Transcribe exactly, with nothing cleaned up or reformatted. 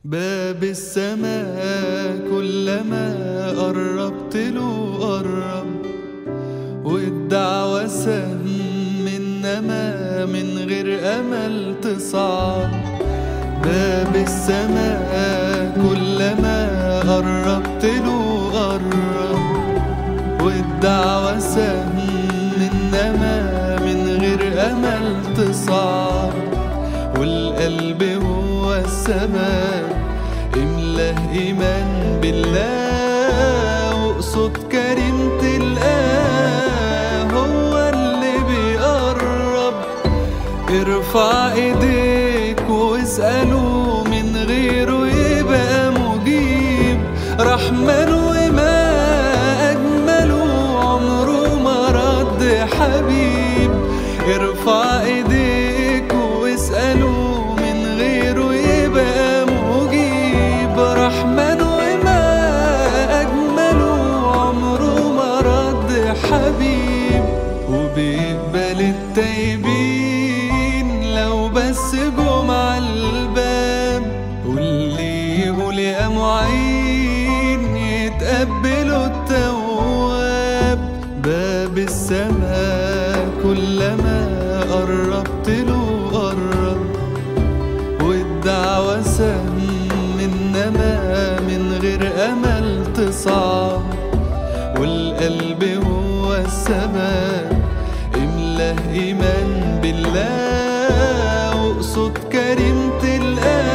باب السماء كلما قربت له قرب، والدعوة سهم إنما من غير أمل تصعب. باب السماء كلما قربت له قرب، والدعوة سهم إنما من غير أمل تصعب. والقلب هو السماء، املاه إيمان بالله، واقصد كريم تلقاه هو اللي بيقرب. ارفع ايديك واسأله، من غيره يبقى مجيب. رحمن وما أجمله، عمره ما رد حبيب. ارفع ايديك واسأله، من غيره يبقى مجيب. رحمن وما أجمله، عمره ما رد حبيب. وبيقبل التايبين لو بس جم على الباب، واللي يقول يا معين يتقبلوا التواب. باب السماء كلما قربت له قرب، والدعوة سهم إنما من غير أمل تصعب. والقلب هو السماء، املاه إيمان بالله، واقصد كريم تلقاه